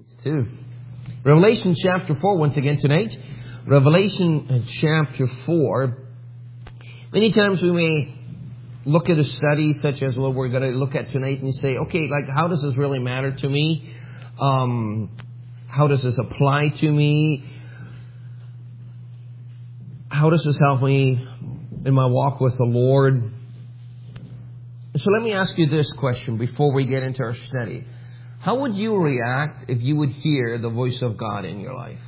2. Revelation chapter 4 once again tonight. Revelation chapter 4. Many times we may look at a study such as what we're going to look at tonight and say, okay, like how does this really matter to me? How does this apply to me? How does this help me in my walk with the Lord? So let me ask you this question before we get into our study. How would you react if you would hear the voice of God in your life?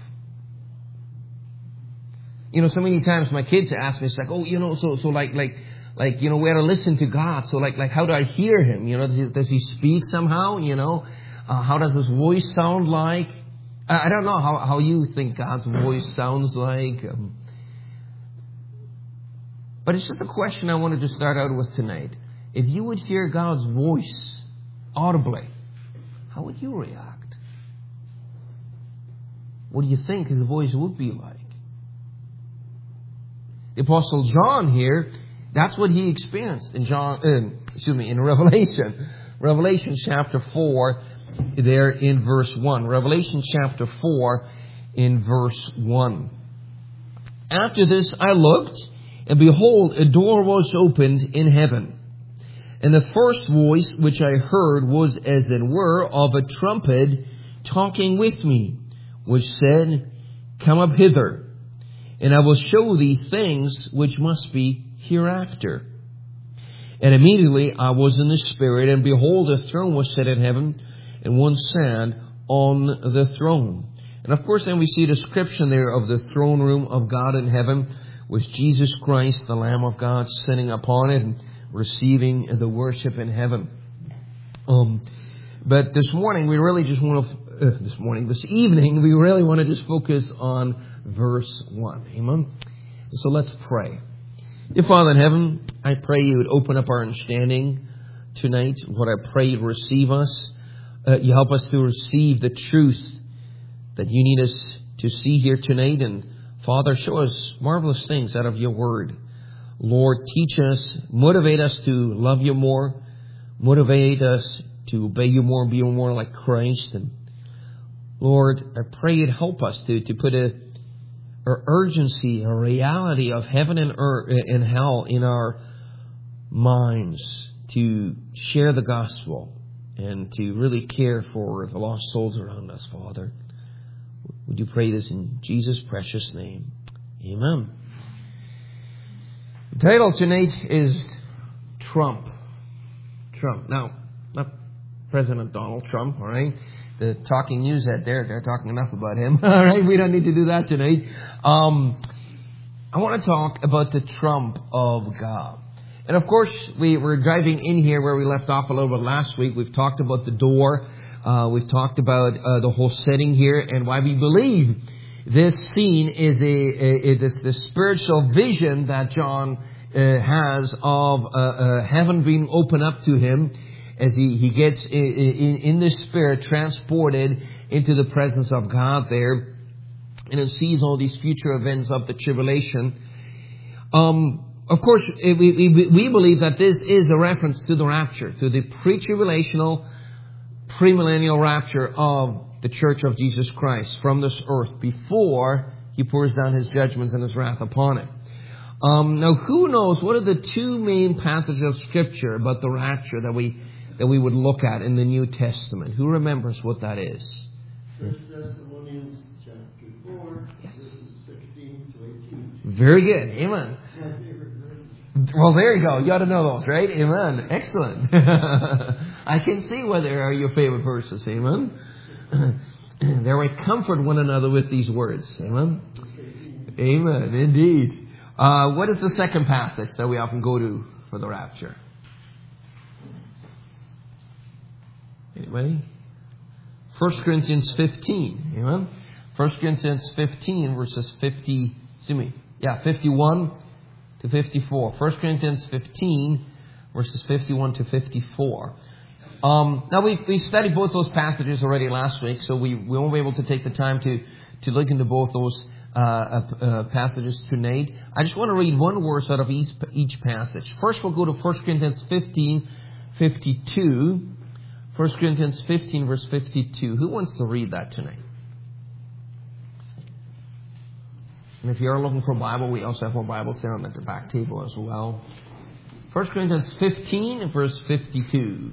You know, so many times my kids ask me, it's like, oh, you know, so like, you know, where to listen to God. So like, how do I hear Him? You know, does He speak somehow? You know, how does His voice sound like? I don't know how you think God's voice sounds like. But it's just a question I wanted to start out with tonight. If you would hear God's voice audibly, how would you react? What do you think His voice would be like? The Apostle John here, that's what he experienced in Revelation. Revelation chapter 4, there in verse 1. Revelation chapter 4 in verse 1. After this I looked, and behold, a door was opened in heaven. And the first voice which I heard was as it were of a trumpet talking with me, which said, Come up hither, and I will show thee things which must be hereafter. And immediately I was in the Spirit, and behold, a throne was set in heaven, and one sat on the throne. And of course then we see a description there of the throne room of God in heaven, with Jesus Christ, the Lamb of God, sitting upon it and receiving the worship in heaven. But this evening, we really want to just focus on verse 1. Amen? So let's pray. Dear Father in heaven, I pray you would open up our understanding tonight. Lord, I pray you'd receive us. You help us to receive the truth that you need us to see here tonight. And Father, show us marvelous things out of your word. Lord, teach us, motivate us to love you more, motivate us to obey you more and be more like Christ. And Lord, I pray you'd help us to put a urgency, a reality of heaven and earth and hell in our minds, to share the gospel and to really care for the lost souls around us, Father. Would you pray this in Jesus' precious name? Amen. The title tonight is Trump. Trump. Now, not President Donald Trump, all right? The talking news head there, they're talking enough about him. All right, we don't need to do that tonight. I want to talk about the trump of God. And of course, we're driving in here where we left off a little bit last week. We've talked about the door. We've talked about the whole setting here and why we believe this scene is the spiritual vision that John has of heaven being opened up to him as he gets in the Spirit transported into the presence of God there, and it sees all these future events of the tribulation. Of course, we believe that this is a reference to the rapture, to the pre-tribulational, premillennial rapture of the Church of Jesus Christ from this earth before He pours down His judgments and His wrath upon it. Now, who knows what are the two main passages of Scripture about the rapture that we would look at in the New Testament? Who remembers what that is? 1 Thessalonians chapter 4, verses 16 to 18. Very good. Amen. Well, there you go. You ought to know those, right? Amen. Excellent. I can see why they are your favorite verses. Amen. There we comfort one another with these words. Amen. Amen. Indeed. What is the second passage that we often go to for the rapture? Anybody? 1 Corinthians 15. Amen. 1 Corinthians 15 verses 51 to 54. 1 Corinthians 15 verses 51 to 54. Now we studied both those passages already last week, so we won't be able to take the time to look into both those passages tonight. I just want to read one verse out of each passage. First we'll go to 1 Corinthians 15:52. 1 Corinthians 15, verse 52. Who wants to read that tonight? And if you are looking for a Bible, we also have more Bibles there on the back table as well. 1 Corinthians 15, verse 52.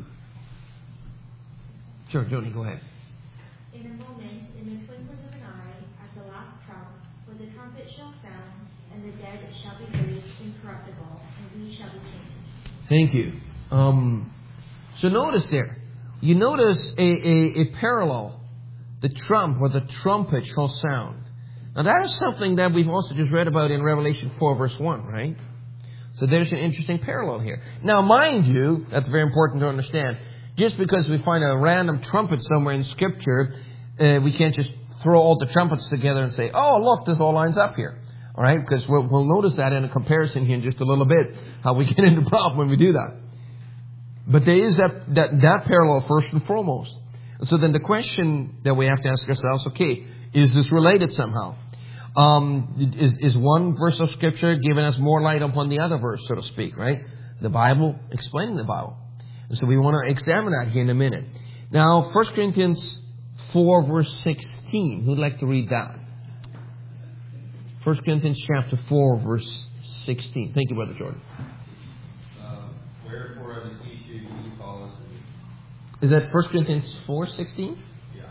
Sure, Joni, go ahead. In a moment, in the twinkling of an eye, at the last trump, for the trumpet shall sound, and the dead shall be raised incorruptible, and we shall be changed. Thank you. So notice there. You notice a parallel. The trump or the trumpet shall sound. Now that is something that we've also just read about in Revelation 4, verse 1, right? So there's an interesting parallel here. Now, mind you, that's very important to understand. Just because we find a random trumpet somewhere in Scripture, we can't just throw all the trumpets together and say, oh, look, this all lines up here. All right? Because we'll notice that in a comparison here in just a little bit, how we get into problem when we do that. But there is that parallel first and foremost. So then the question that we have to ask ourselves, okay, is this related somehow? Is one verse of Scripture giving us more light upon the other verse, so to speak, right? The Bible explaining the Bible. And so we want to examine that here in a minute. Now, 1 Corinthians 4, verse 16. Who'd like to read that? 1 Corinthians chapter 4, verse 16. Thank you, Brother Jordan. Wherefore I beseech you, ye fathers. Is that 1 Corinthians 4, 16? Yeah.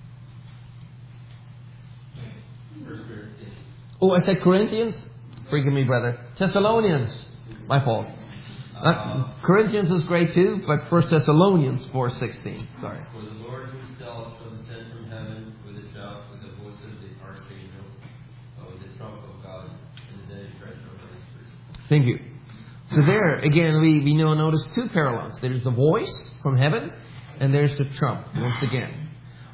1 Corinthians. Oh, I said Corinthians? Forgive me, brother. Thessalonians. My fault. Corinthians is great too, but 1 Thessalonians 4:16. Sorry. For the Lord himself shall descend from heaven with a shout, with the voice of the archangel, with the trump of God, and the dead shall rise. Thank you. So there, again, we notice two parallels. There's the voice from heaven, and there's the trump, once again.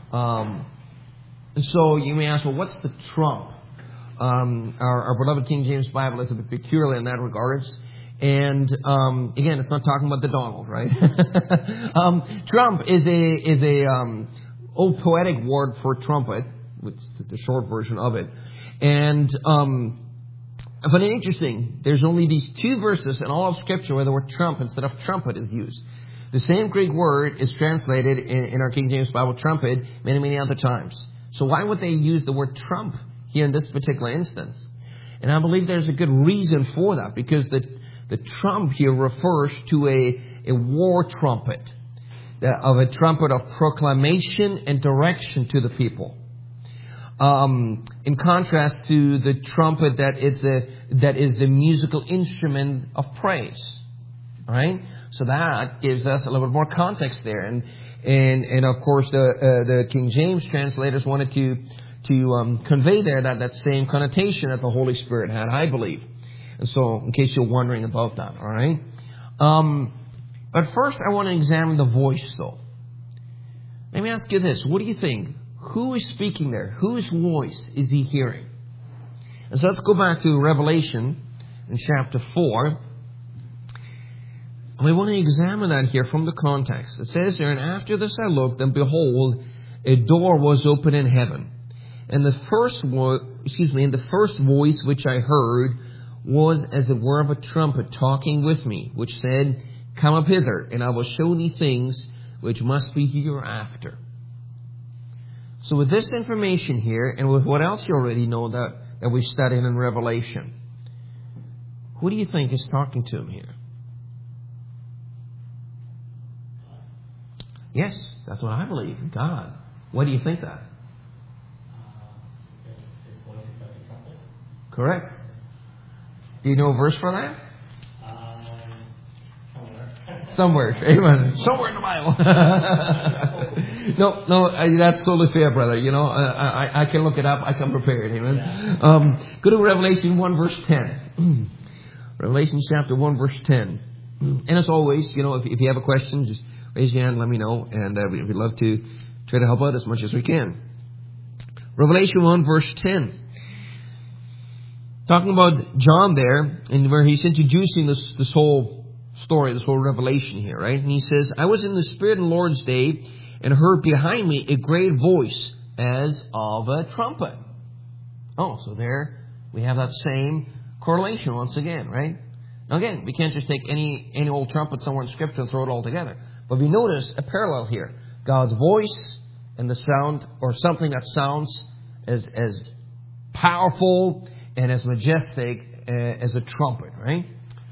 And so you may ask, well, what's the trump? Our beloved King James Bible is a bit peculiar in that regards. And again, it's not talking about the Donald, right? Trump is a old poetic word for trumpet, which is the short version of it. And I find it interesting. There's only these two verses in all of Scripture where the word trump instead of trumpet is used. The same Greek word is translated in our King James Bible, trumpet, many, many other times. So why would they use the word trump here in this particular instance? And I believe there's a good reason for that, because the trump here refers to a war trumpet, of a trumpet of proclamation and direction to the people. In contrast to the trumpet that is the musical instrument of praise. All right? So that gives us a little bit more context there. And of course the King James translators wanted to convey there that same connotation that the Holy Spirit had, I believe. And so, in case you're wondering about that, all right? But first, I want to examine the voice, though. Let me ask you this. What do you think? Who is speaking there? Whose voice is he hearing? And so let's go back to Revelation in chapter 4. And we want to examine that here from the context. It says there, and after this I looked, and behold, a door was open in heaven. And the first voice which I heard was as it were of a trumpet talking with me, which said, Come up hither, and I will show thee things which must be hereafter. So with this information here, and with what else you already know that we've studied in Revelation, who do you think is talking to him here? Yes, that's what I believe, God. Why do you think that? Correct. Do you know a verse for that? Somewhere. Amen. Somewhere in the Bible. No, that's totally fair, brother. You know, I can look it up. I come prepared. Amen. Go to Revelation 1, verse 10. Revelation chapter 1, verse 10. And as always, you know, if you have a question, just raise your hand, let me know. And we'd love to try to help out as much as we can. Revelation 1, verse 10. Talking about John there, and where he's introducing this whole story, this whole revelation here, right? And he says, I was in the Spirit on the Lord's day, and heard behind me a great voice as of a trumpet. Oh, so there we have that same correlation once again, right? Now again, we can't just take any old trumpet somewhere in Scripture and throw it all together. But we notice a parallel here. God's voice and the sound, or something that sounds as powerful and as majestic as a trumpet, right?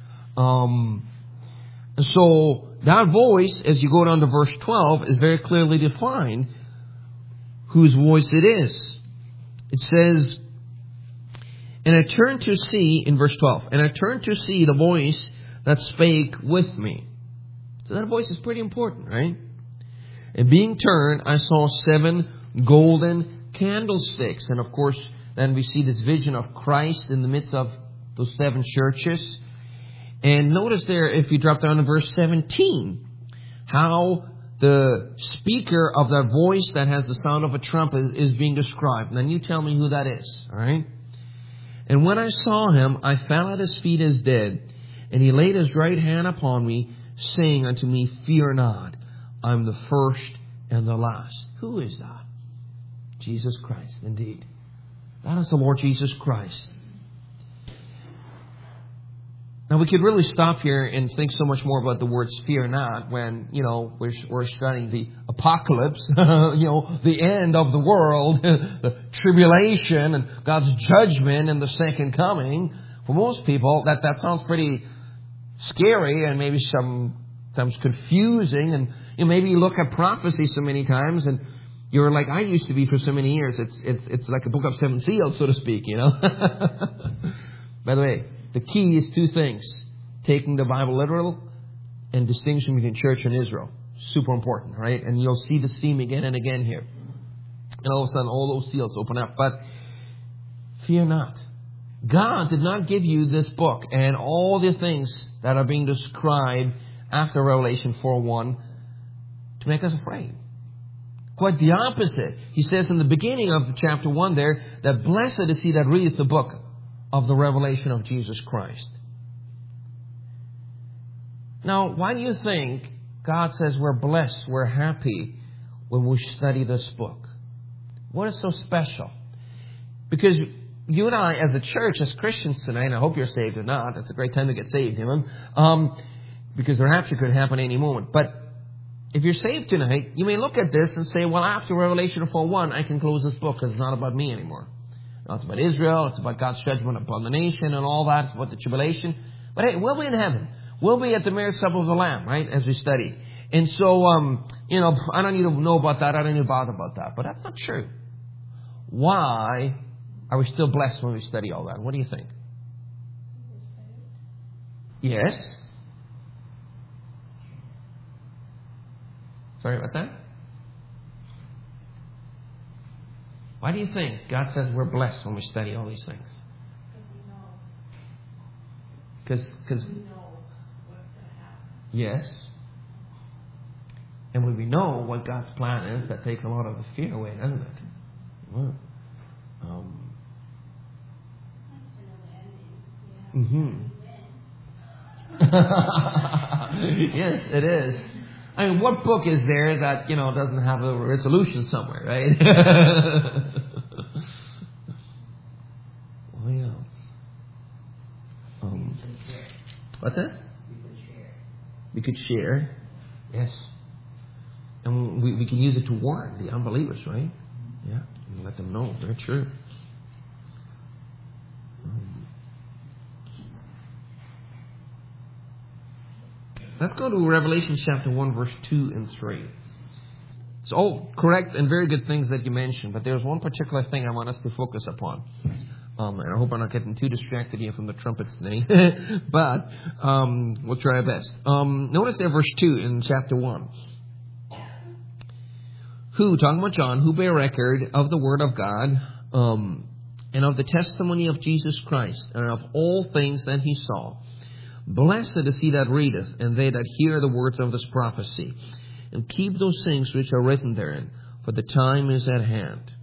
So that voice, as you go down to verse 12, is very clearly defined whose voice it is. It says, and I turned to see, in verse 12, and I turned to see the voice that spake with me. So that voice is pretty important, right? And being turned, I saw 7 golden candlesticks. And of course, then we see this vision of Christ in the midst of those 7 churches. And notice there, if you drop down to verse 17, how the speaker of that voice that has the sound of a trumpet is being described. And then you tell me who that is, all right? And when I saw him, I fell at his feet as dead. And he laid his right hand upon me, saying unto me, fear not, I'm the first and the last. Who is that? Jesus Christ, indeed. That is the Lord Jesus Christ. Now we could really stop here and think so much more about the words fear not when, we're studying the apocalypse, the end of the world, the tribulation and God's judgment and the second coming. For most people, that sounds pretty scary and maybe sometimes confusing. And maybe you look at prophecy so many times and you're like I used to be for so many years. It's like a book of 7 seals, so to speak, By the way, the key is 2 things. Taking the Bible literal and distinguishing between church and Israel. Super important, right? And you'll see this theme again and again here. And all of a sudden, all those seals open up. But fear not. God did not give you this book and all the things that are being described after Revelation 4:1 to make us afraid. Quite the opposite. He says in the beginning of chapter 1 there, that blessed is he that readeth the book of the revelation of Jesus Christ. Now, why do you think God says we're blessed, we're happy when we study this book? What is so special? Because you and I, as a church, as Christians tonight, and I hope you're saved or not, it's a great time to get saved, because the rapture could happen any moment. But if you're saved tonight, you may look at this and say, well, after Revelation 4:1, I can close this book because it's not about me anymore. No, it's about Israel. It's about God's judgment upon the nation and all that. It's about the tribulation. But hey, we'll be in heaven. We'll be at the marriage supper of the Lamb, right, as we study. And so, I don't need to know about that. I don't need to bother about that. But that's not true. Why are we still blessed when we study all that? What do you think? Yes? Sorry about that? Why do you think God says we're blessed when we study all these things? Because we know what's going to happen. Yes. And when we know what God's plan is, that takes a lot of the fear away, doesn't it? Well, Yes, it is. I mean, what book is there that, doesn't have a resolution somewhere, right? What else? What's that? We could share. Yes. And we can use it to warn the unbelievers, right? Yeah. And let them know. Very true. Let's go to Revelation chapter 1, verse 2 and 3. It's all correct and very good things that you mentioned, but there's one particular thing I want us to focus upon. And I hope I'm not getting too distracted here from the trumpets today. But we'll try our best. Notice there verse 2 in chapter 1. Who, talking about John, who bear record of the word of God, and of the testimony of Jesus Christ, and of all things that he saw. Blessed is he that readeth, and they that hear the words of this prophecy, and keep those things which are written therein, for the time is at hand.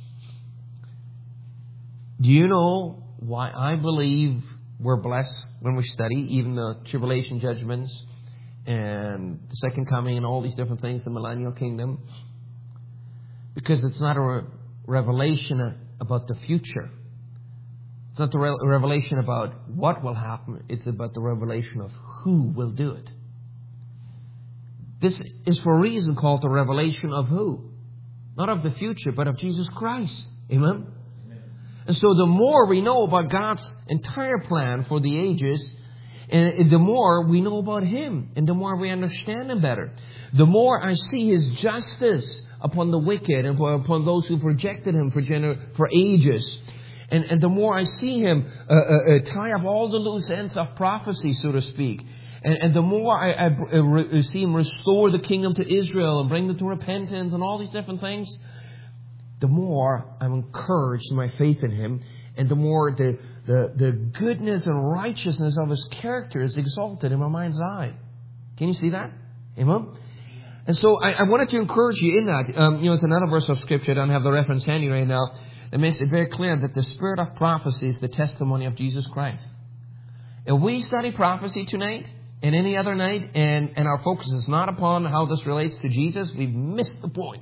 Do you know why I believe we're blessed when we study even the tribulation judgments and the second coming and all these different things, the millennial kingdom? Because it's not a revelation about the future. It's not the revelation about what will happen. It's about the revelation of who will do it. This is for a reason called the revelation of who? Not of the future, but of Jesus Christ. Amen? And so the more we know about God's entire plan for the ages, and the more we know about Him, and the more we understand Him better. The more I see His justice upon the wicked and upon those who rejected Him for ages. And the more I see Him tie up all the loose ends of prophecy, so to speak. And the more I see Him restore the kingdom to Israel and bring them to repentance and all these different things, the more I'm encouraged in my faith in Him, and the more the goodness and righteousness of His character is exalted in my mind's eye. Can you see that? Amen? And so I wanted to encourage you in that. It's another verse of Scripture. I don't have the reference handy right now. That makes it very clear that the spirit of prophecy is the testimony of Jesus Christ. If we study prophecy tonight and any other night, and our focus is not upon how this relates to Jesus, we've missed the point.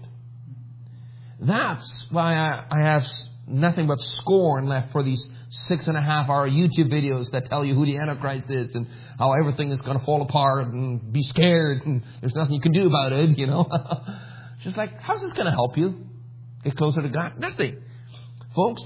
That's why I have nothing but scorn left for these 6.5-hour YouTube videos that tell you who the Antichrist is and how everything is going to fall apart and be scared and there's nothing you can do about it, It's just like, how's this going to help you get closer to God? Nothing. Folks,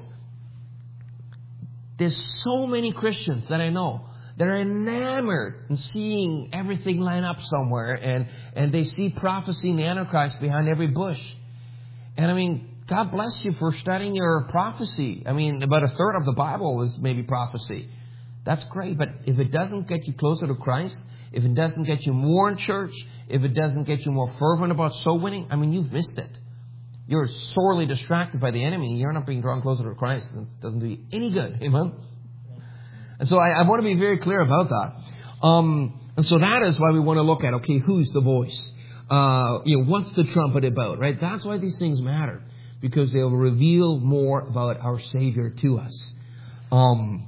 there's so many Christians that I know that are enamored in seeing everything line up somewhere, and they see prophecy in the Antichrist behind every bush. And God bless you for studying your prophecy. About a third of the Bible is maybe prophecy. That's great, but if it doesn't get you closer to Christ, if it doesn't get you more in church, if it doesn't get you more fervent about soul winning, you've missed it. You're sorely distracted by the enemy. You're not being drawn closer to Christ. It doesn't do you any good. Amen? And so I want to be very clear about that. And so that is why we want to look at, okay, who's the voice? What's the trumpet about, right? That's why these things matter. Because they'll reveal more about our Savior to us. And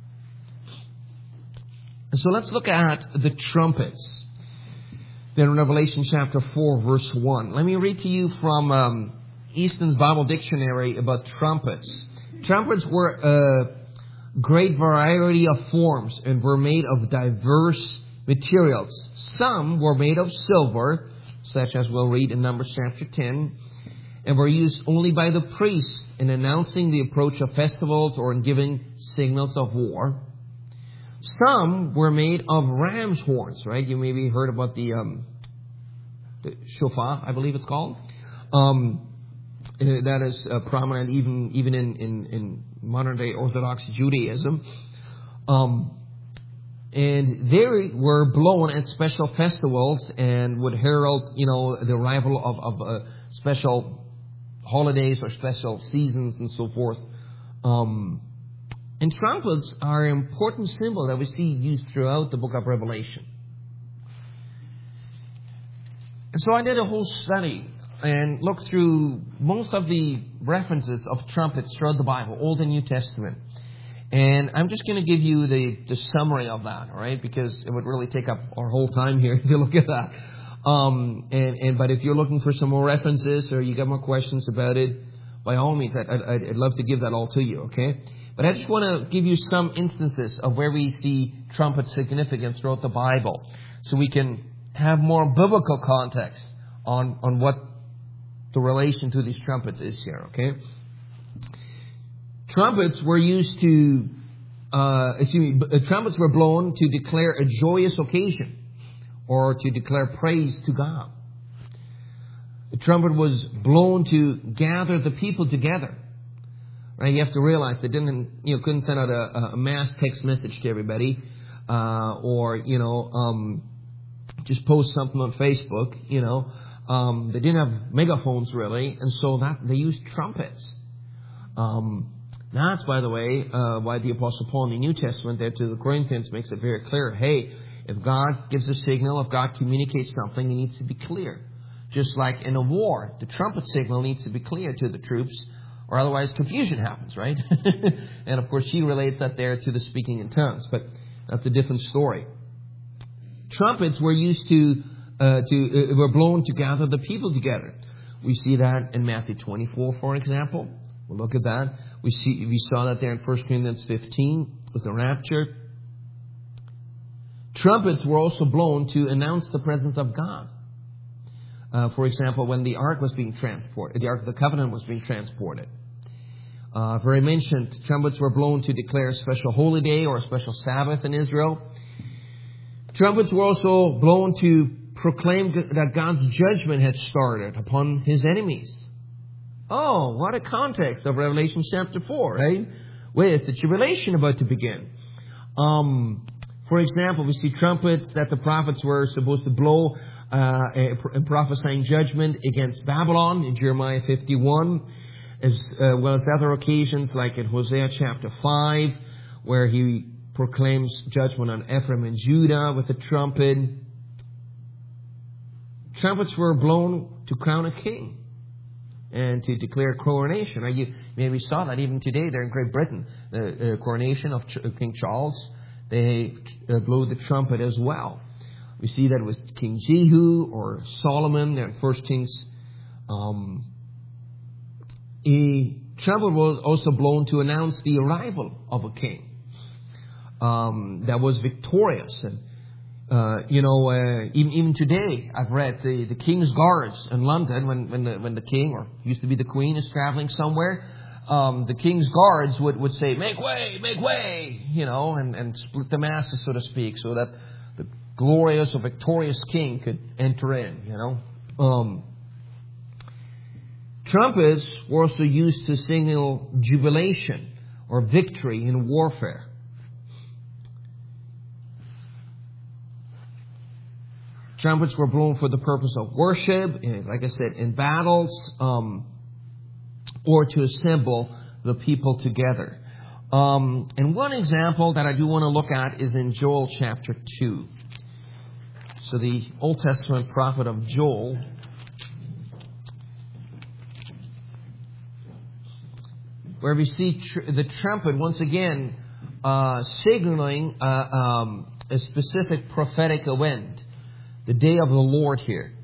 so let's look at the trumpets. Then in Revelation chapter 4, verse 1. Let me read to you from Easton's Bible Dictionary about trumpets. Trumpets were a great variety of forms and were made of diverse materials. Some were made of silver, such as we'll read in Numbers chapter 10, and were used only by the priests in announcing the approach of festivals or in giving signals of war. Some were made of ram's horns, right? You maybe heard about the shofar, I believe it's called. That is prominent even in modern day Orthodox Judaism. And they were blown at special festivals and would herald, the arrival of special holidays or special seasons and so forth. And trumpets are an important symbol that we see used throughout the book of Revelation. And so I did a whole study and looked through most of the references of trumpets throughout the Bible, Old and New Testament. And I'm just going to give you the summary of that, all right? Because it would really take up our whole time here to look at that. But if you're looking for some more references or you got more questions about it, by all means, I'd love to give that all to you, okay? But I just want to give you some instances of where we see trumpet significance throughout the Bible, so we can have more biblical context on what the relation to these trumpets is here, okay? Trumpets were used to, trumpets were blown to declare a joyous occasion or to declare praise to God. The trumpet was blown to gather the people together. Right? You have to realize they couldn't send out a mass text message to everybody, or just post something on Facebook. They didn't have megaphones really, and so that they used trumpets. That's, by the way, why the Apostle Paul in the New Testament there to the Corinthians makes it very clear. Hey, if God gives a signal, if God communicates something, it needs to be clear. Just like in a war, the trumpet signal needs to be clear to the troops, or otherwise confusion happens, right? And of course, she relates that there to the speaking in tongues, but that's a different story. Trumpets were used were blown to gather the people together. We see that in Matthew 24, for example. We'll look at that. We saw that there in 1 Corinthians 15 with the rapture. Trumpets were also blown to announce the presence of God. For example, when the Ark was being transported, the Ark of the Covenant was being transported. I've already mentioned, trumpets were blown to declare a special holy day or a special Sabbath in Israel. Trumpets were also blown to proclaim that God's judgment had started upon His enemies. Oh, what a context of Revelation chapter 4, right? With the tribulation about to begin. For example, we see trumpets that the prophets were supposed to blow in prophesying judgment against Babylon in Jeremiah 51, as well as other occasions like in Hosea chapter 5, where he proclaims judgment on Ephraim and Judah with a trumpet. Trumpets were blown to crown a king and to declare coronation. You maybe saw that even today there in Great Britain, the coronation of King Charles. They blew the trumpet as well. We see that with King Jehu or Solomon in 1 Kings. A trumpet was also blown to announce the arrival of a king that was victorious. And even today, I've read the King's Guards in London when the king, or used to be the Queen, is traveling somewhere. The King's Guards would say, make way, and split the masses, so to speak, so that the glorious or victorious king could enter in, Trumpets were also used to signal jubilation or victory in warfare. Trumpets were blown for the purpose of worship, like I said, in battles, or to assemble the people together. And one example that I do want to look at is in Joel chapter 2. So the Old Testament prophet of Joel, where we see the trumpet once again signaling a specific prophetic event, the day of the Lord here.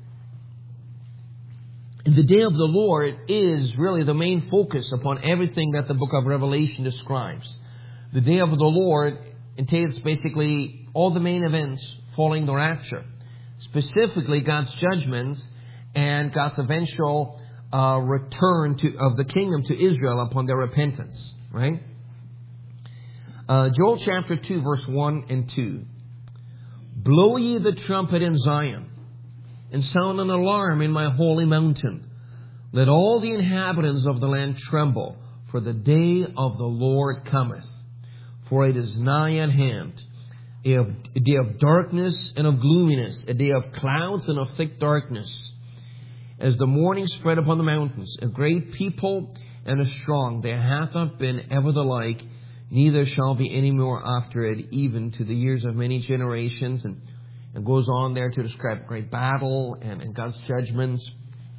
And the day of the Lord is really the main focus upon everything that the book of Revelation describes. The day of the Lord entails basically all the main events following the rapture, specifically God's judgments and God's eventual return of the kingdom to Israel upon their repentance, right? Joel chapter 2, verse 1 and 2. Blow ye the trumpet in Zion, and sound an alarm in my holy mountain. Let all the inhabitants of the land tremble, for the day of the Lord cometh. For it is nigh at hand, a day of darkness and of gloominess, a day of clouds and of thick darkness. As the morning spread upon the mountains, a great people and a strong, there hath not been ever the like, neither shall be any more after it, even to the years of many generations. And goes on there to describe great battle and God's judgments.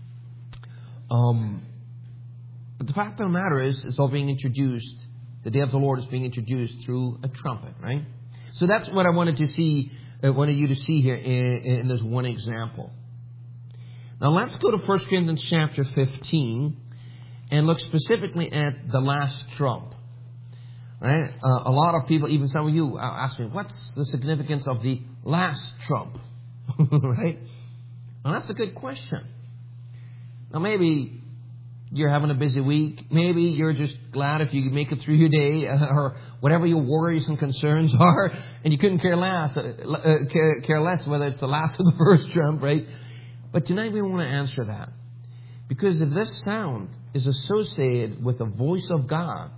But the fact of the matter is, it's all being introduced. The day of the Lord is being introduced through a trumpet, right? So that's what I wanted you to see here in this one example. Now let's go to 1 Corinthians chapter 15 and look specifically at the last trump. Right? A lot of people, even some of you, ask me, what's the significance of the last trump? Right? Well, that's a good question. Now maybe you're having a busy week. Maybe you're just glad if you make it through your day, or whatever your worries and concerns are, and you couldn't care less whether it's the last or the first trump, right? But tonight we want to answer that. Because if this sound is associated with the voice of God,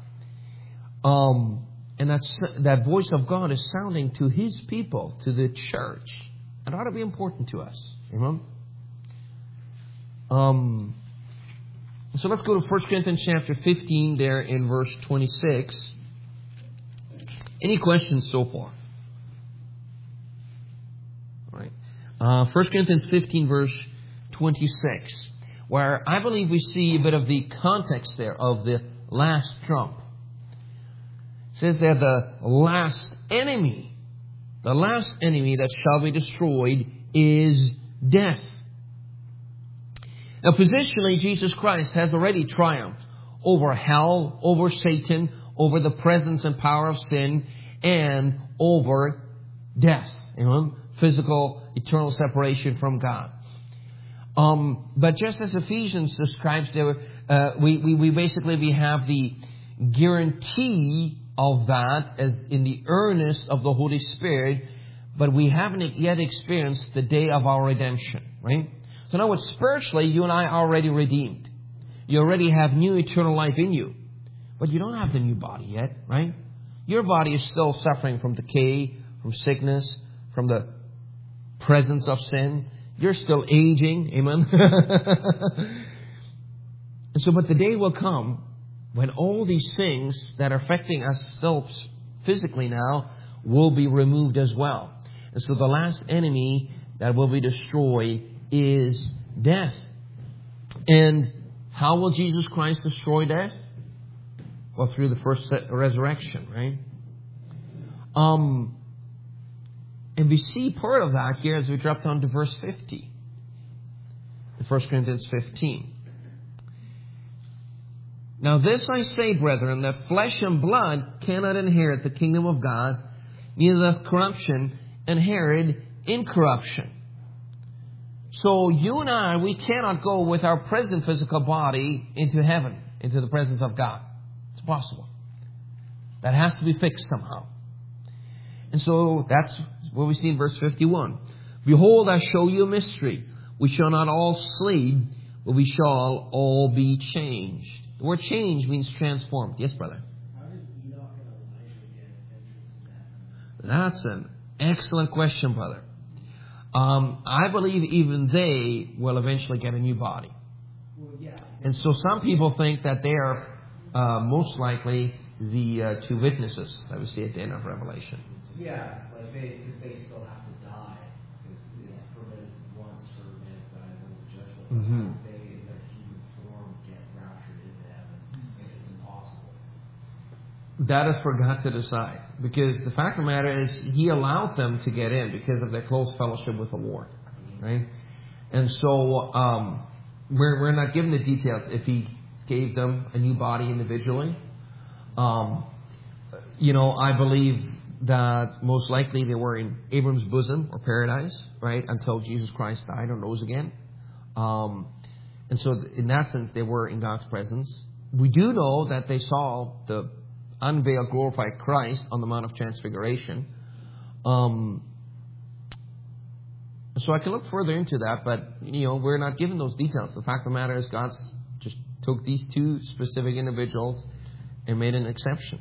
and that voice of God is sounding to His people, to the church, it ought to be important to us. Amen? So let's go to 1 Corinthians chapter 15 there in verse 26. Any questions so far? All right. 1 Corinthians 15 verse 26, where I believe we see a bit of the context there of the last trump. It says there the last enemy that shall be destroyed is death. Now positionally, Jesus Christ has already triumphed over hell, over Satan, over the presence and power of sin, and over death. Physical, eternal separation from God. But just as Ephesians describes, we basically have the guarantee of that as in the earnest of the Holy Spirit, but we haven't yet experienced the day of our redemption, right? So now, spiritually, you and I are already redeemed. You already have new eternal life in you, but you don't have the new body yet, right? Your body is still suffering from decay, from sickness, from the presence of sin. You're still aging, amen? And so, but the day will come when all these things that are affecting us still physically now will be removed as well. And so the last enemy that will be destroyed is death. And how will Jesus Christ destroy death? Well, through the first resurrection, right? And we see part of that here as we drop down to verse 50. In 1 Corinthians 15. Now this I say, brethren, that flesh and blood cannot inherit the kingdom of God, neither doth corruption inherit incorruption. So you and I, we cannot go with our present physical body into heaven, into the presence of God. It's possible. That has to be fixed somehow. And so that's what we see in verse 51. Behold, I show you a mystery. We shall not all sleep, but we shall all be changed. The word change means transformed. Yes, brother? How did Enoch and Elijah get entrance to that? That's an excellent question, brother. I believe even they will eventually get a new body. Well, yeah. And so some people think that they are most likely the two witnesses that we see at the end of Revelation. Yeah, like they still have to die. It's permitted once for man to die and then the judgment. Mm-hmm. They, in their human form, get raptured into heaven. It's impossible. That is for God to decide. Because the fact of the matter is, He allowed them to get in because of their close fellowship with the Lord. Right? And so, we're not given the details if He gave them a new body individually. I believe that most likely they were in Abraham's bosom or paradise, right? Until Jesus Christ died and rose again. And so in that sense, they were in God's presence. We do know that they saw the unveiled, glorified Christ on the Mount of Transfiguration. So I can look further into that, but, we're not given those details. The fact of the matter is God just took these two specific individuals and made an exception.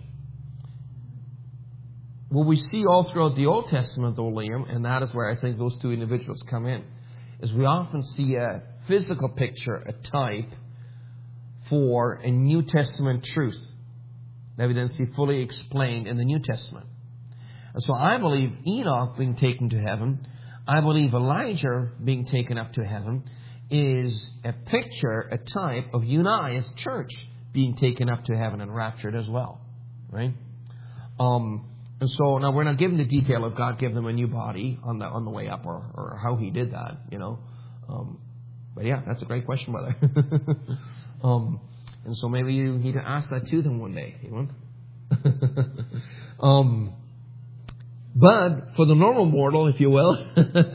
What we see all throughout the Old Testament, though, Liam, and that is where I think those two individuals come in, is we often see a physical picture, a type, for a New Testament truth that we then see fully explained in the New Testament. And so I believe Enoch being taken to heaven, I believe Elijah being taken up to heaven, is a picture, a type of you and I as church being taken up to heaven and raptured as well. Right? And so now we're not given the detail of God gave them a new body on the way up or how He did that, But yeah, that's a great question, brother. And so maybe you need to ask that to them one day. But for the normal mortal, if you will,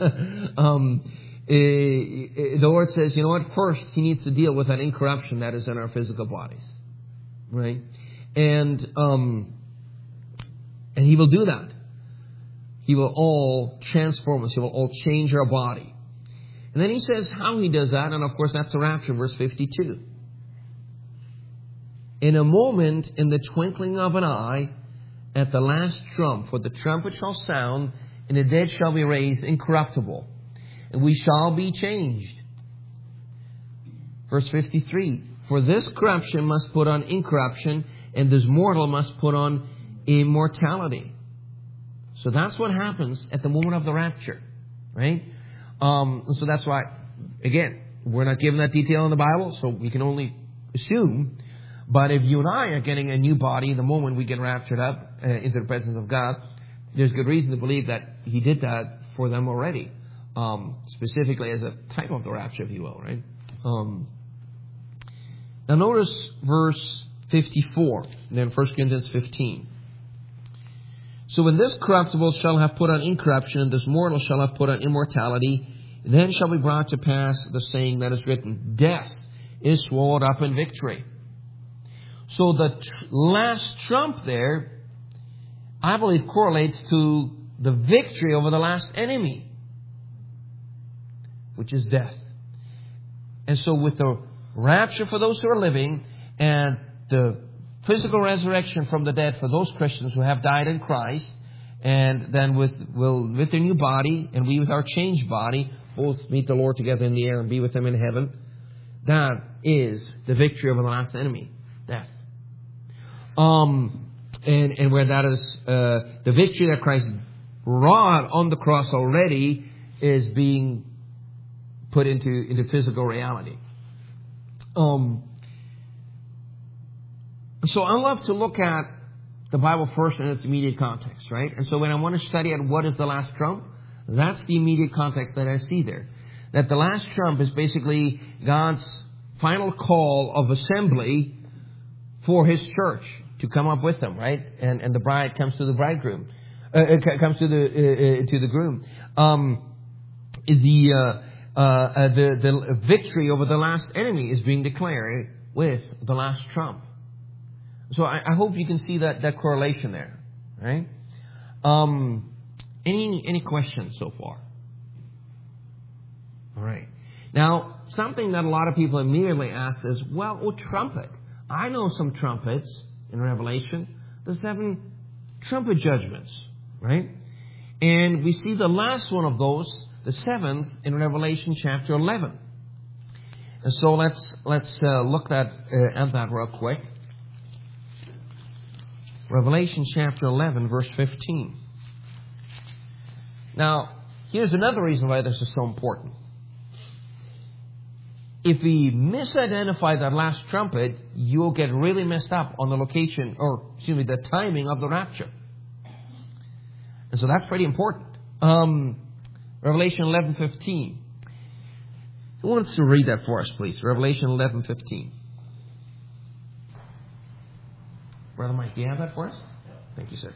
the Lord says, first He needs to deal with that incorruption that is in our physical bodies. Right? And He will do that. He will all transform us. He will all change our body. And then He says how He does that. And of course, that's the rapture, verse 52. In a moment, in the twinkling of an eye, at the last trump, for the trumpet shall sound, and the dead shall be raised incorruptible, and we shall be changed. Verse 53. For this corruption must put on incorruption, and this mortal must put on immortality. So that's what happens at the moment of the rapture, right? So that's why, again, we're not given that detail in the Bible, so we can only assume. But if you and I are getting a new body the moment we get raptured up into the presence of God, there's good reason to believe that He did that for them already, specifically as a type of the rapture, if you will, right? Now notice verse 54, and then 1 Corinthians 15. So when this corruptible shall have put on incorruption, and this mortal shall have put on immortality, Then shall be brought to pass the saying that is written, death is swallowed up in victory. So the last trump there, I believe, correlates to the victory over the last enemy, which is death. And so with the rapture for those who are living and the physical resurrection from the dead for those Christians who have died in Christ, and then with their new body and we with our changed body, both meet the Lord together in the air and be with Him in heaven, that is the victory over the last enemy, death. And where that is the victory that Christ wrought on the cross already is being put into physical reality. So I love to look at the Bible first in its immediate context, right? And so when I want to study at what is the last trump, that's the immediate context that I see there. That the last trump is basically God's final call of assembly for His church to come up with Him, right? And the bride comes to the bridegroom, comes to the groom. The victory over the last enemy is being declared with the last trump. So I hope you can see that correlation there, right? Any questions so far? All right. Now, something that a lot of people immediately ask is, well, trumpet. I know some trumpets in Revelation, the 7 trumpet judgments, right? And we see the last one of those, the 7th, in Revelation chapter 11. And so let's look at that real quick. Revelation chapter 11, verse 15. Now, here's another reason why this is so important. If we misidentify that last trumpet, you'll get really messed up on the location, the timing of the rapture. And so that's pretty important. Revelation 11:15. Who wants to read that for us, please? Revelation 11:15. Brother Mike, do you have that for us? Yeah. Thank you, sir.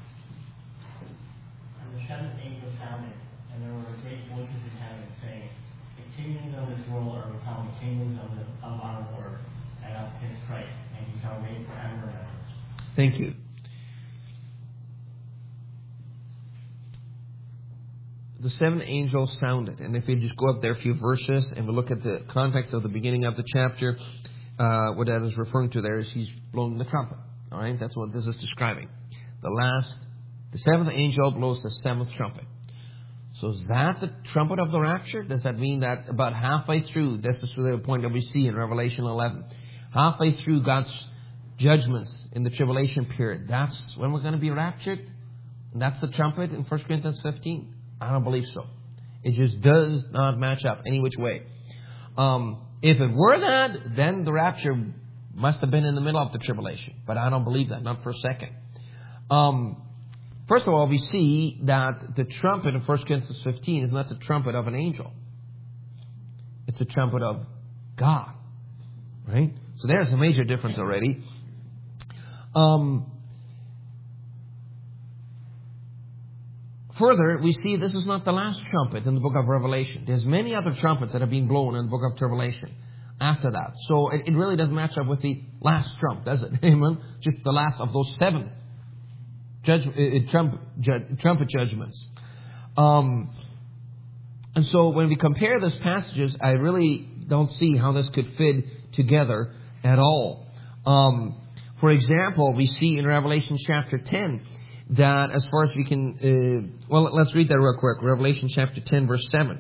And the 7th angel sounded, and there were great voices in heaven, saying, the kingdoms of this world are become kingdoms of our Lord and of His Christ, and He shall reign forever and ever. Thank you. The 7th angel sounded, and if we just go up there a few verses and we look at the context of the beginning of the chapter, what that is referring to there is he's blowing the trumpet. All right, that's what this is describing. The 7th angel blows the 7th trumpet. So is that the trumpet of the rapture? Does that mean that about halfway through, this is the point that we see in Revelation 11, halfway through God's judgments in the tribulation period, that's when we're going to be raptured? And that's the trumpet in 1 Corinthians 15? I don't believe so. It just does not match up any which way. If it were that, then the rapture must have been in the middle of the tribulation. But I don't believe that, not for a second. First of all, we see that the trumpet in 1 Corinthians 15 is not the trumpet of an angel. It's the trumpet of God. Right? So there's a major difference already. Further, we see this is not the last trumpet in the book of Revelation. There's many other trumpets that are being blown in the book of Revelation after that. So it really doesn't match up with the last trump, does it? Amen? Just the last of those 7 trumpet judgments. And so when we compare these passages, I really don't see how this could fit together at all. For example, we see in Revelation chapter 10 that as far as we can... let's read that real quick. Revelation chapter 10, verse 7.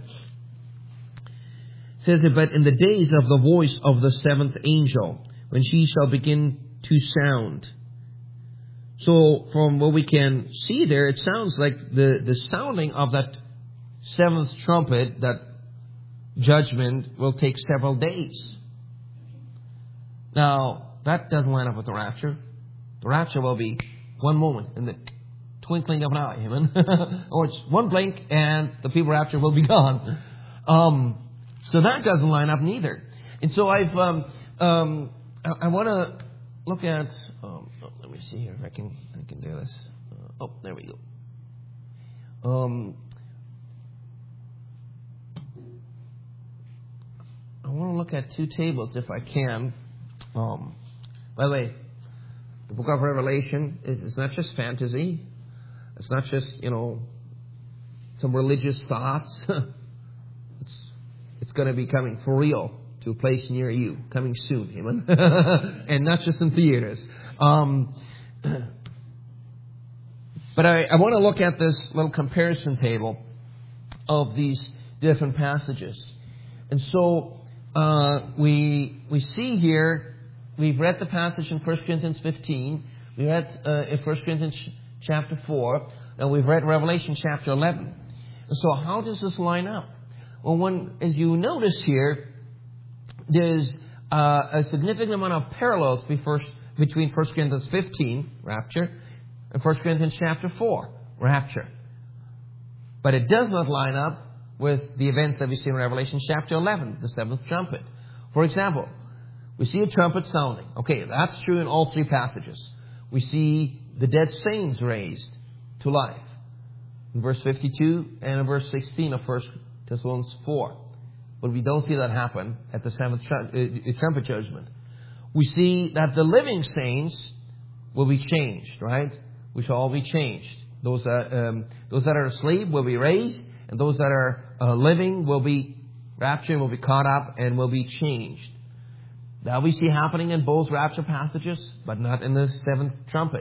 It says, but in the days of the voice of the 7th angel, when she shall begin to sound. So from what we can see there, it sounds like the sounding of that 7th trumpet, that judgment, will take several days. Now, that doesn't line up with the rapture. The rapture will be one moment in the twinkling of an eye, amen? Or it's one blink and the people rapture will be gone. So that doesn't line up neither. And so I want to look at. Let me see here if I can do this. There we go. I want to look at two tables if I can. By the way, the book of Revelation is not just fantasy. It's not just, some religious thoughts. It's going to be coming for real to a place near you, coming soon, amen? And not just in theaters. But I want to look at this little comparison table of these different passages. And so we see here, we've read the passage in 1 Corinthians 15. We read in 1 Corinthians chapter 4. And we've read Revelation chapter 11. And so how does this line up? Well, as you notice here, there's a significant amount of parallels between 1 Corinthians 15, rapture, and 1 Corinthians chapter 4, rapture. But it does not line up with the events that we see in Revelation chapter 11, the seventh trumpet. For example, we see a trumpet sounding. Okay, that's true in all three passages. We see the dead saints raised to life in verse 52 and in verse 16 of 1 Thessalonians 4. But we don't see that happen at the seventh trumpet judgment. We see that the living saints will be changed, right? We shall all be changed. Those that are asleep will be raised, and those that are living will be raptured, will be caught up, and will be changed. That we see happening in both rapture passages, but not in the seventh trumpet.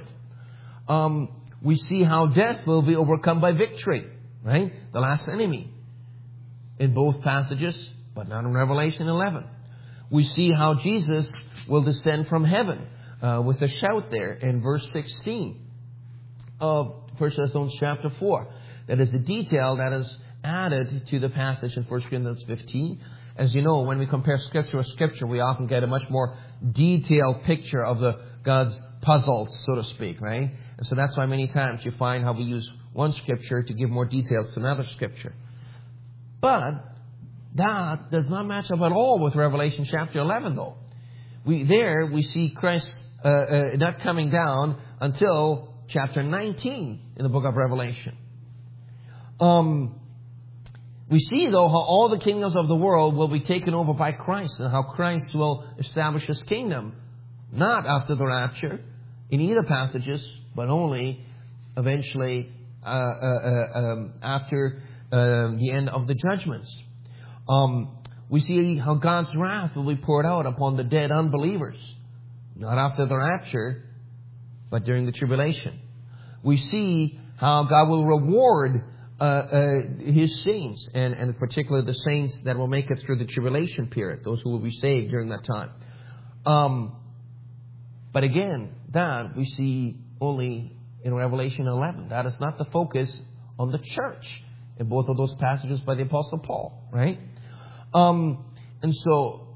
We see how death will be overcome by victory, right? The last enemy. In both passages, but not in Revelation 11. We see how Jesus will descend from heaven with a shout there in verse 16 of 1 Thessalonians chapter 4. That is a detail that is added to the passage in 1 Corinthians 15. As you know, when we compare Scripture with Scripture, we often get a much more detailed picture of God's puzzles, so to speak, right? And so that's why many times you find how we use one Scripture to give more details to another Scripture. But that does not match up at all with Revelation chapter 11, though. We see Christ not coming down until chapter 19 in the book of Revelation. We see, though, how all the kingdoms of the world will be taken over by Christ, and how Christ will establish His kingdom, not after the rapture in either passages, but only eventually after the end of the judgments. We see how God's wrath will be poured out upon the dead unbelievers, not after the rapture, but during the tribulation. We see how God will reward His saints, and particularly the saints that will make it through the tribulation period, those who will be saved during that time. But again, that we see only in Revelation 11. That is not the focus on the church in both of those passages by the Apostle Paul, right? And so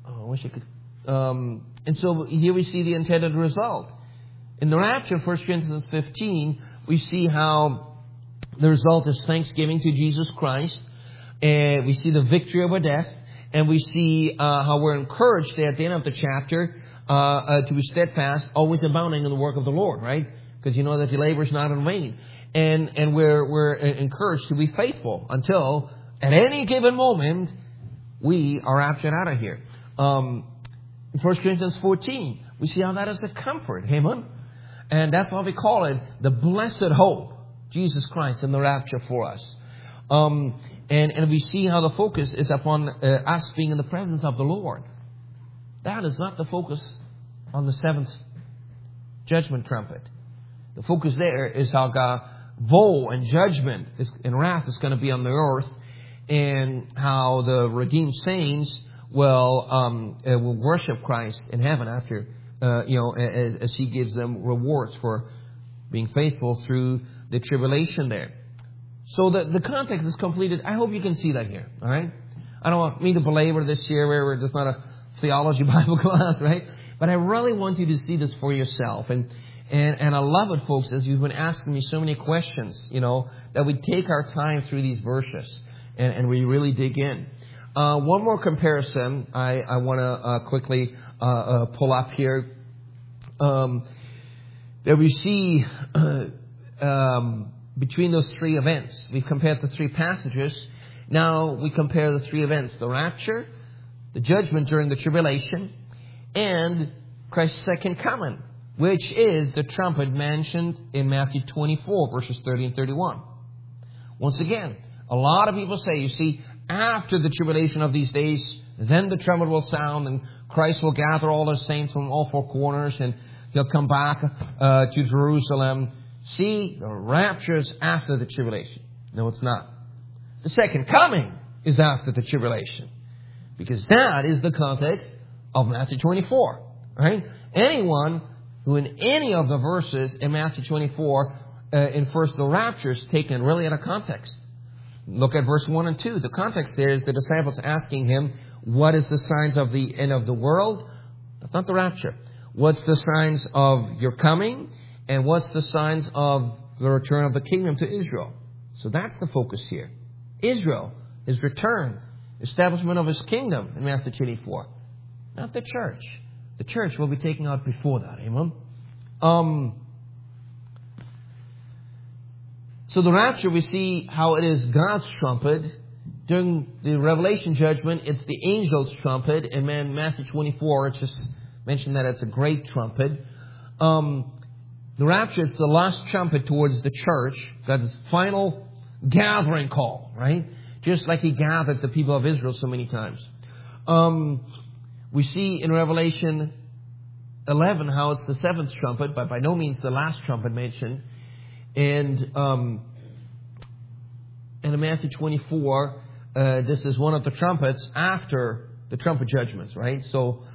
here we see the intended result. In the rapture, 1 Corinthians 15, we see how the result is thanksgiving to Jesus Christ. And we see the victory over death. And we see how we're encouraged at the end of the chapter to be steadfast, always abounding in the work of the Lord, right? Because you know that your labor is not in vain. And we're encouraged to be faithful until at any given moment we are raptured out of here. In 1 Corinthians 14, we see how that is a comfort. Amen? And that's why we call it the blessed hope, Jesus Christ and the rapture for us. And we see how the focus is upon us being in the presence of the Lord. That is not the focus on the seventh judgment trumpet. The focus there is how God woe and judgment and wrath is going to be on the earth, and how the redeemed saints will worship Christ in heaven after, as He gives them rewards for being faithful through the tribulation there. So the context is completed. I hope you can see that here. All right. I don't want me to belabor this here where we're just not a theology Bible class, right? But I really want you to see this for yourself. And I love it, folks, as you've been asking me so many questions, that we take our time through these verses and we really dig in. One more comparison I want to quickly pull up here. That we see between those three events. We've compared the three passages. Now we compare the three events: the rapture, the judgment during the tribulation, and Christ's second coming, which is the trumpet mentioned in Matthew 24, verses 30 and 31. Once again, a lot of people say, you see, after the tribulation of these days, then the trumpet will sound, and Christ will gather all the saints from all four corners, and He'll come back to Jerusalem. See, the rapture is after the tribulation. No, it's not. The second coming is after the tribulation, because that is the context of Matthew 24. Right? Anyone who in any of the verses in Matthew 24 infers the rapture is taken really out of context. Look at verse 1 and 2. The context there is the disciples asking Him, what is the signs of the end of the world? That's not the rapture. What's the signs of your coming? And what's the signs of the return of the kingdom to Israel? So that's the focus here. Israel, His return, establishment of His kingdom in Matthew 24. Not the church. The church will be taken out before that. Amen? So the rapture, we see how it is God's trumpet. During the Revelation judgment, it's the angel's trumpet. And in Matthew 24, it's just mentioned that it's a great trumpet. The rapture is the last trumpet towards the church, God's final gathering call, right? Just like He gathered the people of Israel so many times. We see in Revelation 11 how it's the seventh trumpet, but by no means the last trumpet mentioned. And in Matthew 24, this is one of the trumpets after the trumpet judgments, right? So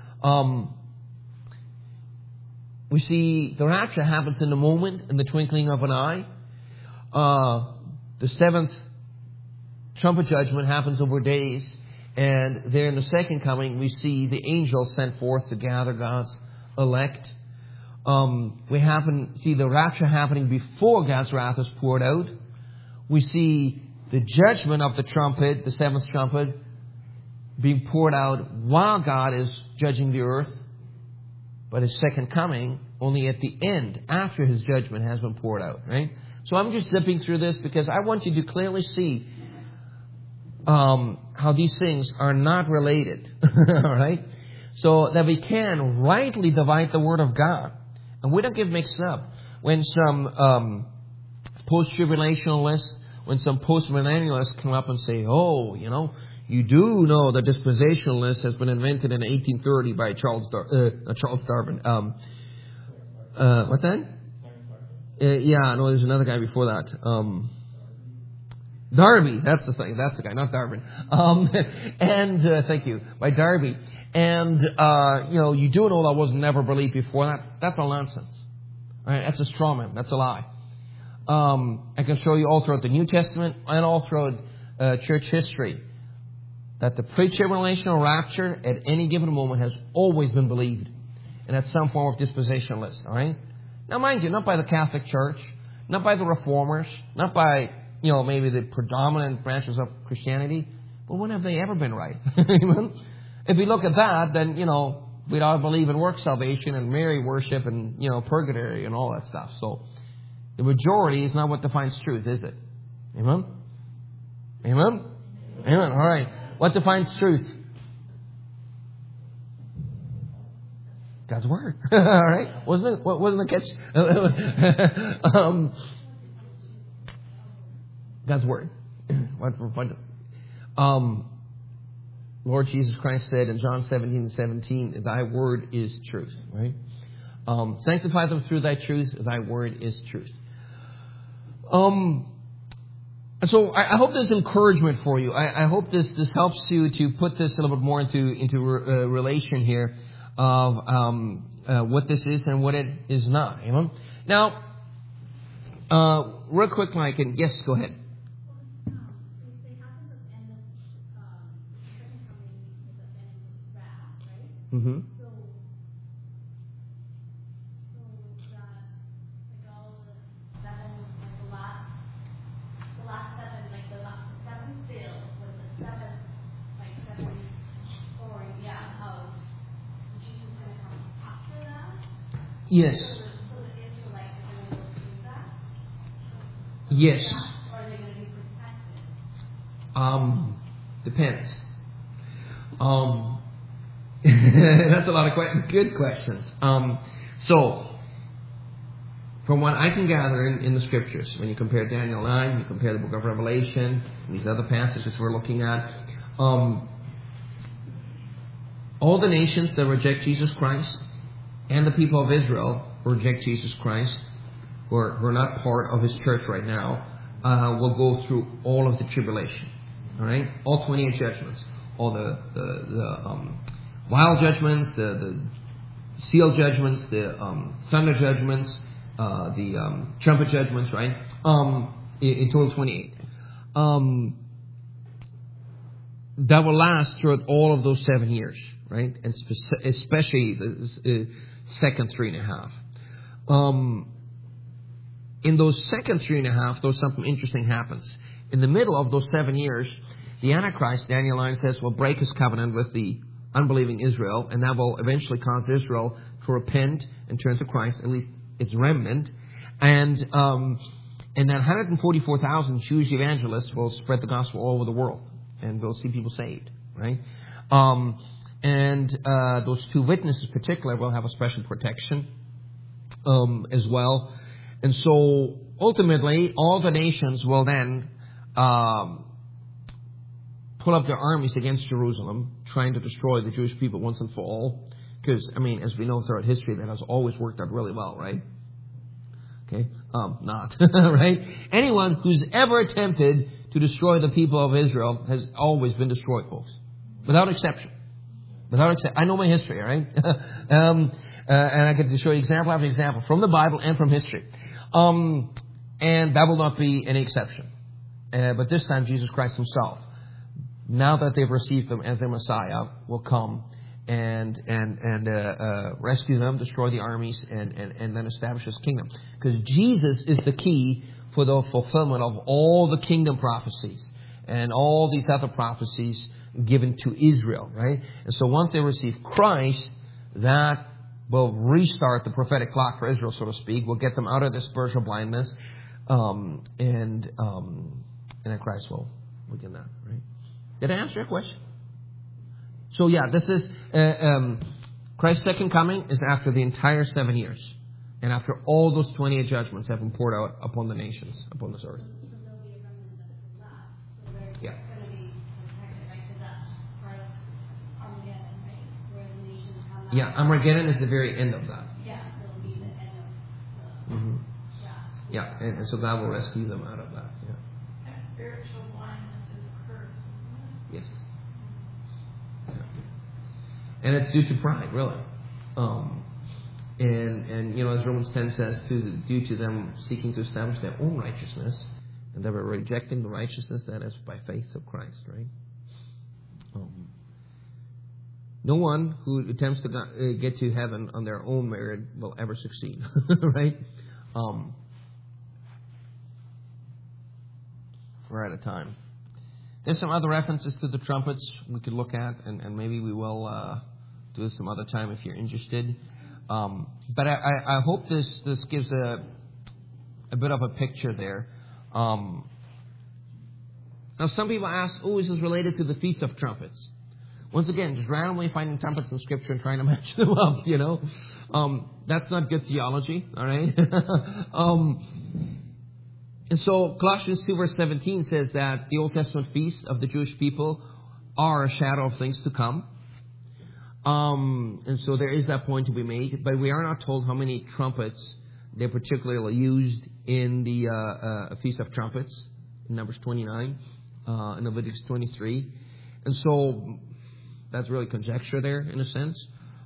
we see the rapture happens in a moment, in the twinkling of an eye. The seventh trumpet judgment happens over days. And there in the second coming, we see the angels sent forth to gather God's elect. We see the rapture happening before God's wrath is poured out. We see the judgment of the trumpet, the seventh trumpet, being poured out while God is judging the earth. But His second coming only at the end, after His judgment has been poured out, right? So I'm just zipping through this because I want you to clearly see how these things are not related, all right? So that we can rightly divide the Word of God. And we don't get mixed up. When some post-tribulationalists, when some post-millennialists come up and say, oh, you do know that dispensationalist has been invented in 1830 by Charles Darwin. What's that? No, there's another guy before that. Darby, that's the thing. That's the guy, not Darwin. Thank you, by Darby. And, you do know that was never believed before that. That's all nonsense. Right? That's a straw man. That's a lie. I can show you all throughout the New Testament and all throughout church history that the pre-tribulational rapture at any given moment has always been believed. And that's some form of dispensationalist. All right? Now, mind you, not by the Catholic Church, not by the Reformers, not by, maybe the predominant branches of Christianity. But when have they ever been right? If we look at that, then, we'd all believe in work salvation and Mary worship and, purgatory and all that stuff. So the majority is not what defines truth, is it? Amen? Amen? Amen. All right. What defines truth? God's Word. All right. Wasn't the catch? God's Word. Lord Jesus Christ said in John 17:17, Thy Word is truth. Right? Sanctify them through Thy truth. Thy Word is truth. So I hope there's encouragement for you. I hope this helps you to put this a little bit more into relation here of what this is and what it is not. Amen. Now, real quick, Mike, and yes, go ahead. Mm-hmm. Yes. Yes. Or are they going to be protected? Depends. That's a lot of good questions. So, from what I can gather in the Scriptures, when you compare Daniel 9, you compare the book of Revelation, and these other passages we're looking at, all the nations that reject Jesus Christ and the people of Israel who reject Jesus Christ, who are not part of His church right now, will go through all of the tribulation. All right? All 28 judgments. All the vial judgments, the seal judgments, the thunder judgments, the trumpet judgments, right? In total 28. That will last throughout all of those 7 years, right? And especially the second 3.5. In those second 3.5, though, something interesting happens. In the middle of those 7 years, the Antichrist, Daniel 9 says, will break his covenant with the unbelieving Israel, and that will eventually cause Israel to repent and turn to Christ, at least its remnant. And then 144,000 Jewish evangelists will spread the gospel all over the world, and we'll see people saved, right? Those 2 witnesses in particular will have a special protection as well. And so, ultimately, all the nations will then pull up their armies against Jerusalem, trying to destroy the Jewish people once and for all. Because, I mean, as we know throughout history, that has always worked out really well, right? Okay? Not. Right? Anyone who's ever attempted to destroy the people of Israel has always been destroyed, folks. Without exception. I know my history, all right? And I could show you example after example from the Bible and from history. And that will not be any exception. But this time, Jesus Christ Himself, now that they've received Him as their Messiah, will come and rescue them, destroy the armies, and then establish His kingdom. Because Jesus is the key for the fulfillment of all the kingdom prophecies and all these other prophecies given to Israel, right? And so once they receive Christ, that will restart the prophetic clock for Israel, so to speak. We'll get them out of this spiritual blindness, and then Christ will begin that, right? Did I answer your question? So yeah, this is Christ's second coming is after the entire 7 years, and after all those 28 judgments have been poured out upon the nations, upon this earth. So there'll be a remnant that is last. So there's Yeah. going to be protected, right? Because that's Christ Armageddon, right? Where the nations come out. Yeah, Armageddon is the very end of that. Yeah, it'll be the end of the. Mm-hmm. Yeah. Yeah, and so God will rescue them out of that. Yeah. And spiritual blindness is a curse. Yes. Yeah. And it's due to pride, really. And you know, as Romans 10 says, due to them seeking to establish their own righteousness, and they were rejecting the righteousness that is by faith of Christ, right? No one who attempts to get to heaven on their own merit will ever succeed, right? We're out of time. There's some other references to the trumpets we could look at, and maybe we will do this some other time if you're interested. But I hope this gives a bit of a picture there. Now, some people ask, is this related to the Feast of Trumpets? Once again, just randomly finding trumpets in Scripture and trying to match them up, you know. That's not good theology, all right? And so Colossians 2 verse 17 says that the Old Testament feasts of the Jewish people are a shadow of things to come. And so there is that point to be made, but we are not told how many trumpets they particularly used in the Feast of Trumpets, in Numbers 29, in Leviticus 23. And so that's really conjecture there, in a sense.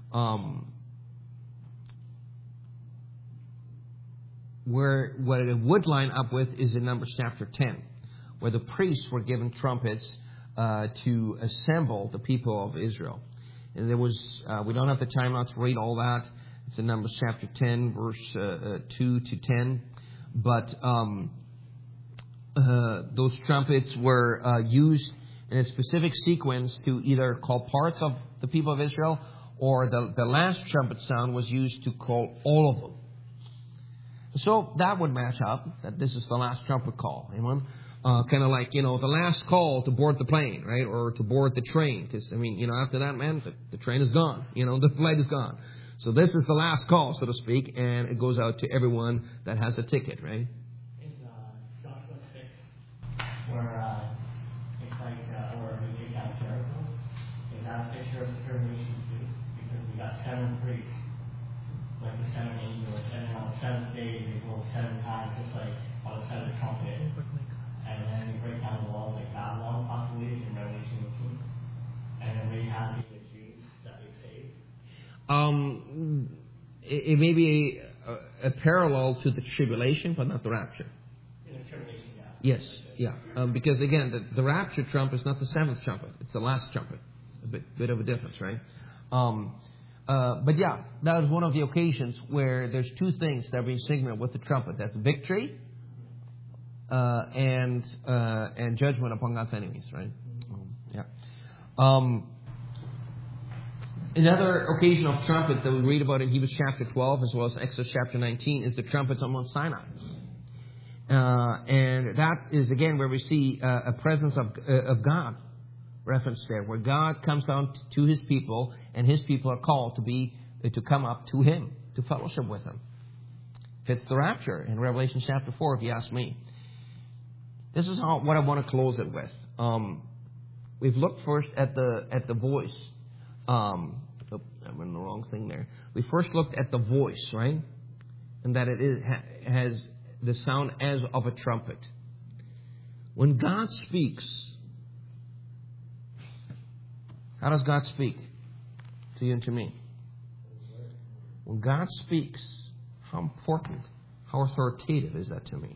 What it would line up with is in Numbers chapter 10, where the priests were given trumpets to assemble the people of Israel. And there was, we don't have the time now to read all that. It's in Numbers chapter 10, verse 2 to 10. But those trumpets were used in a specific sequence to either call parts of the people of Israel, or the last trumpet sound was used to call all of them. So that would match up, that this is the last trumpet call. Amen? Kind of like, the last call to board the plane, right? Or to board the train. Because, after that, man, the train is gone. The flight is gone. So this is the last call, so to speak, and it goes out to everyone that has a ticket, right? In Joshua 6, where it's like, where we take out Jericho, is that a picture of the termination too? Because we got 7 priests, like the 7 angels, and then on the 7th day they go 7 times, just like on the 7th trumpet. And then we break down the walls like Babylon possibly in Revelation 18. And then we have the Jews that they saved. It may be a parallel to the tribulation, but not the rapture. In the tribulation, yeah. Yes, yeah. Because again, the rapture trump is not the 7th trumpet; it's the last trumpet. A bit of a difference, right? But yeah, that was one of the occasions where there's 2 things that are being signaled with the trumpet. That's victory and judgment upon God's enemies, right? Yeah. Another occasion of trumpets that we read about in Hebrews chapter 12 as well as Exodus chapter 19 is the trumpets on Mount Sinai. And that is again where we see a presence of God referenced there, where God comes down to His people, and His people are called to come up to Him, to fellowship with Him. Fits the rapture in Revelation chapter 4, if you ask me. This is what I want to close it with. We've looked first at the voice. I'm in the wrong thing there. We first looked at the voice, right? And that it has the sound as of a trumpet. When God speaks, how does God speak to you and to me? When God speaks, how important, how authoritative is that to me?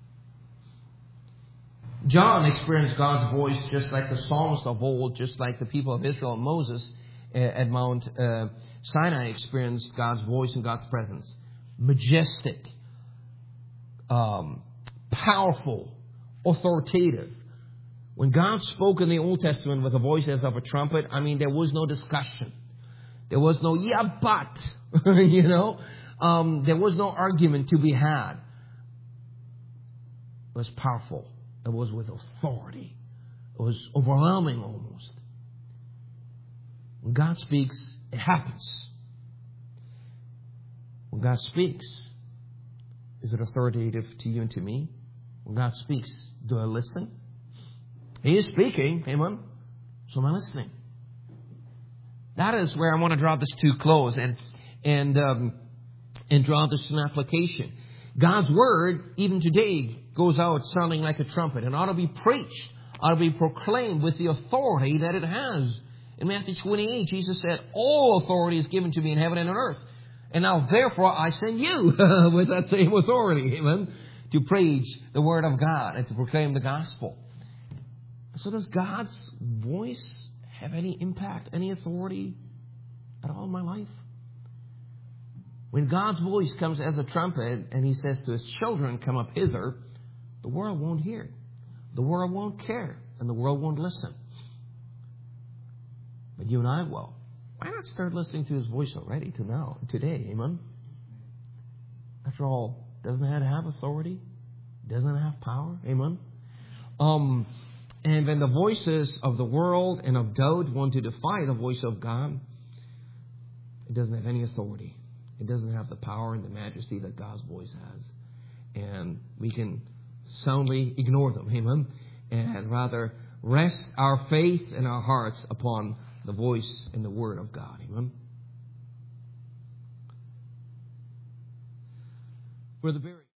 John experienced God's voice just like the psalmist of old, just like the people of Israel and Moses at Mount Sinai experienced God's voice and God's presence. Majestic, powerful, authoritative. When God spoke in the Old Testament with a voice as of a trumpet, there was no discussion. There was no, yeah, but, there was no argument to be had. It was powerful. It was with authority. It was overwhelming almost. When God speaks, it happens. When God speaks, is it authoritative to you and to me? When God speaks, do I listen? He is speaking, amen. So am I listening? That is where I want to draw this to close and draw this to an application. God's word, even today, goes out sounding like a trumpet and ought to be preached, ought to be proclaimed with the authority that it has. In Matthew 28, Jesus said, all authority is given to me in heaven and on earth. And now, therefore, I send you with that same authority, amen, to preach the word of God and to proclaim the gospel. So does God's voice have any impact, any authority at all in my life? When God's voice comes as a trumpet and He says to His children, come up hither, the world won't hear. The world won't care. And the world won't listen. But you and I will. Why not start listening to His voice already today, amen? After all, doesn't it have authority? Doesn't it have power, amen? And when the voices of the world and of doubt want to defy the voice of God, it doesn't have any authority. It doesn't have the power and the majesty that God's voice has. And we can soundly ignore them, amen? And rather rest our faith and our hearts upon the voice and the word of God, amen? For the very